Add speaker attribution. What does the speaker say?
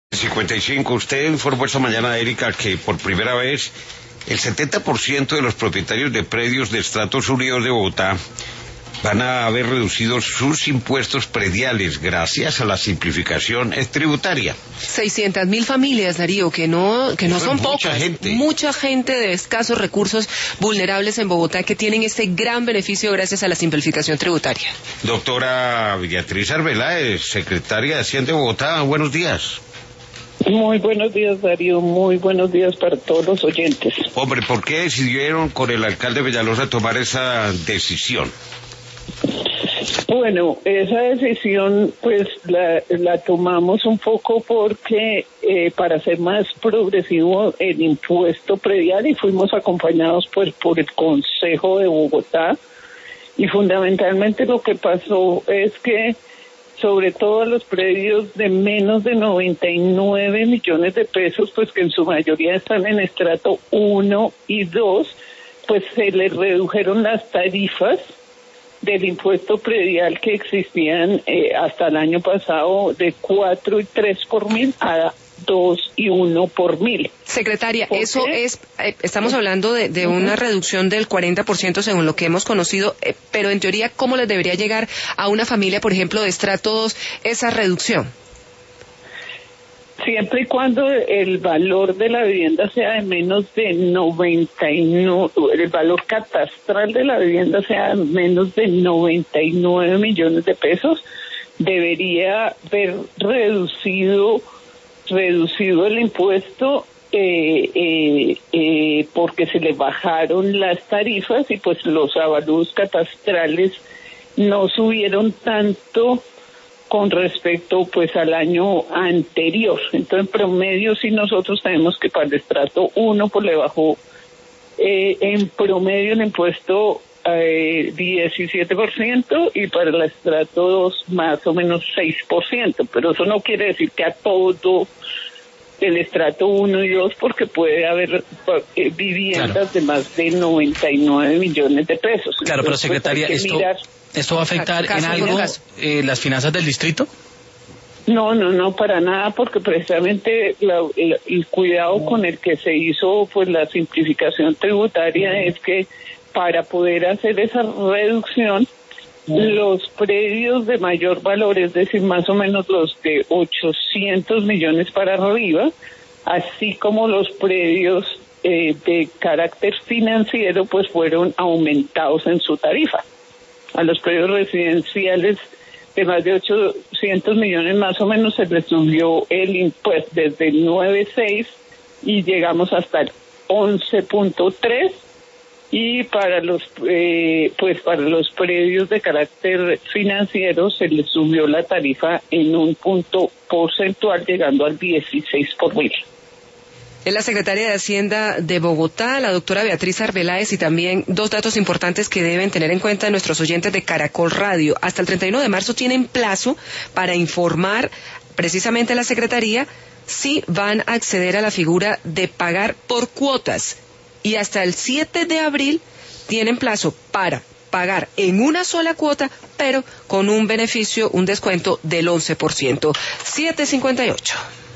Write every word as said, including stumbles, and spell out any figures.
Speaker 1: cincuenta y cinco, usted informó esta mañana, Erika, que por primera vez el setenta por ciento de los propietarios de predios de Estratos Unidos de Bogotá van a haber reducido sus impuestos prediales gracias a la simplificación tributaria.
Speaker 2: seiscientas mil familias, Darío, que no que no
Speaker 1: Eso
Speaker 2: son
Speaker 1: es mucha
Speaker 2: pocas.
Speaker 1: gente.
Speaker 2: Mucha gente de escasos recursos vulnerables en Bogotá que tienen este gran beneficio gracias a la simplificación tributaria.
Speaker 1: Doctora Beatriz Arbeláez, secretaria de Hacienda de Bogotá, buenos días.
Speaker 3: Muy buenos días, Darío, muy buenos días para todos los oyentes.
Speaker 1: Hombre, ¿por qué decidieron con el alcalde Peñalosa tomar esa decisión?
Speaker 3: Bueno, esa decisión pues la, la tomamos un poco porque eh, para ser más progresivo el impuesto predial, y fuimos acompañados pues por el Consejo de Bogotá, y fundamentalmente lo que pasó es que sobre todo a los predios de menos de noventa y nueve millones de pesos, pues que en su mayoría están en estrato uno y dos, pues se les redujeron las tarifas del impuesto predial que existían eh, hasta el año pasado de cuatro y tres por mil a dos y uno por mil.
Speaker 2: Secretaria, eso es, eh, estamos hablando de, de una reducción del cuarenta por ciento según lo que hemos conocido, eh, pero en teoría, ¿cómo les debería llegar a una familia, por ejemplo, de estrato dos esa reducción?
Speaker 3: Siempre y cuando el valor de la vivienda sea de menos de noventa y nueve, el valor catastral de la vivienda sea de menos de noventa y nueve millones de pesos, debería haber reducido reducido el impuesto eh, eh, eh, porque se le bajaron las tarifas y pues los avalúos catastrales no subieron tanto con respecto pues al año anterior. Entonces, en promedio, si nosotros tenemos que para el estrato uno pues le bajó eh, en promedio el impuesto eh, diecisiete por ciento y para el estrato dos más o menos seis por ciento, pero eso no quiere decir que a todo el estrato uno y dos, porque puede haber eh, viviendas claro. de más de noventa y nueve millones de pesos.
Speaker 4: Claro,
Speaker 3: entonces,
Speaker 4: pero secretaria,
Speaker 3: pues,
Speaker 4: esto,
Speaker 3: mirar...
Speaker 4: ¿esto va a afectar caso, en algo eh, las finanzas del distrito?
Speaker 3: No, no, no, para nada, porque precisamente la, el, el cuidado con el que se hizo pues la simplificación tributaria es que para poder hacer esa reducción, los predios de mayor valor, es decir, más o menos los de ochocientos millones para arriba, así como los predios eh, de carácter financiero, pues fueron aumentados en su tarifa. A los predios residenciales de más de ochocientos millones más o menos se les subió el impuesto desde el nueve punto seis y llegamos hasta el once punto tres. Y para los eh, pues para los predios de carácter financiero se les subió la tarifa en un punto porcentual llegando al dieciséis por mil.
Speaker 2: Es la secretaria de Hacienda de Bogotá, la doctora Beatriz Arbeláez, y también dos datos importantes que deben tener en cuenta nuestros oyentes de Caracol Radio. Hasta el treinta y uno de marzo tienen plazo para informar precisamente a la secretaría si van a acceder a la figura de pagar por cuotas. Y hasta el siete de abril tienen plazo para pagar en una sola cuota, pero con un beneficio, un descuento del once por ciento. siete cincuenta y ocho.